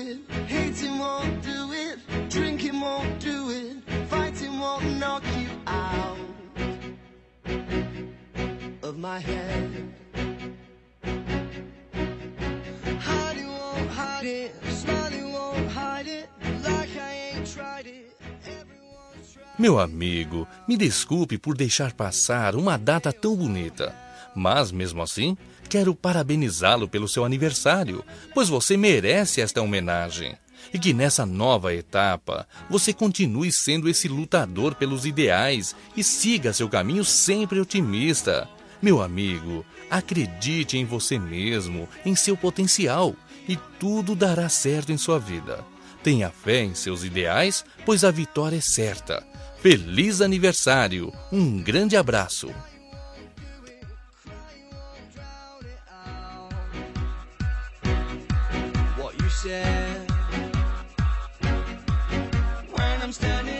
it, hating won't do it, drinking won't do it, fighting won't knock you out of my head. Hiding won't hide it, smiling won't hide it, like I ain't tried it. Meu amigo, me desculpe por deixar passar uma data tão bonita, mas mesmo assim, quero parabenizá-lo pelo seu aniversário, pois você merece esta homenagem. E que nessa nova etapa, você continue sendo esse lutador pelos ideais e siga seu caminho sempre otimista. Meu amigo, acredite em você mesmo, em seu potencial, e tudo dará certo em sua vida. Tenha fé em seus ideais, pois a vitória é certa. Feliz aniversário! Um grande abraço! What you said when I'm standing